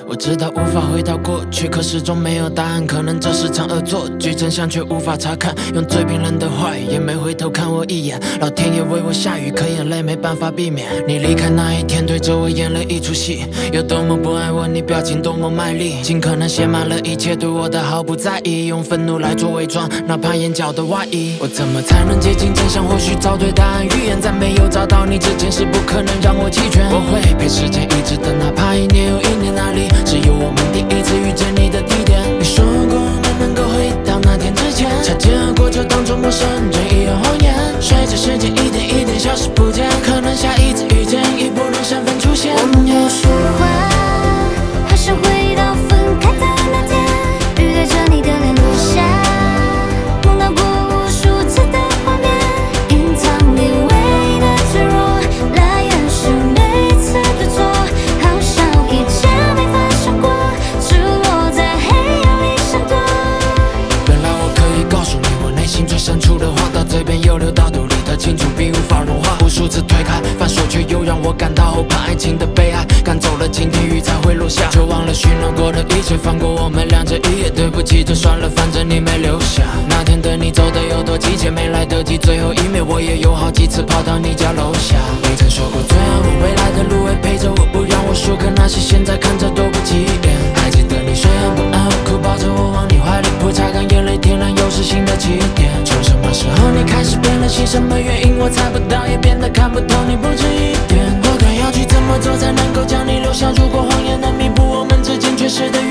我知道无法回到过去，可始终没有答案。可能这是场恶作剧，真相却无法查看。用最冰冷的话语，也没回头看我一眼。老天爷为我下雨，可眼泪没办法避免。你离开那一天，对着我演了一出戏，有多么不爱我，你表情多么卖力，尽可能写满了一切，对我的毫不在意，用愤怒来做伪装，哪怕眼角的外衣。我怎么才能接近真相？或许找对答案，预言在没有找到你之前是不可能让我弃权。我会陪时间一直等，哪怕一年又一年，那里只有我们第一次遇见你的地点。你说过没能够回到那天之前，擦肩而过就当作陌生人，一样谎言。随着时间一点一点消失不见，可能下一次遇见已不能身份出现。 我们要说话，还是回到分开的那天，雨对着你的脸落下，梦到过无数次的画面，隐藏你唯一的脆弱，来掩饰每次的错，好像以前没发生过，赤裸在黑暗里闪躲。 原来我可以告诉你我内心最深处的话，到嘴边又流到肚里的清楚并无法融化。无数次推开反锁，却又让我感到后怕。爱情的悲哀赶走了今天，雨才会落下，就忘了许诺过的一切，放过我们俩这一夜。对不起，就算了，反正你没留下。那天的你走的有多急切，没来得及最后一面，我也有好几次跑到你家楼下。你曾说过最后未来的路会陪着我，不让我输，可那些现在看着都不起眼。还记得你虽然不安，哭抱着我往你怀里扑，擦干眼泪，天亮又是新的起点。从什么时候你开始变了心，什么原因我猜不到，也变得看不透你不止一点。我该要去怎么做才能够将你留下？如果谎言能弥补我们之间缺失的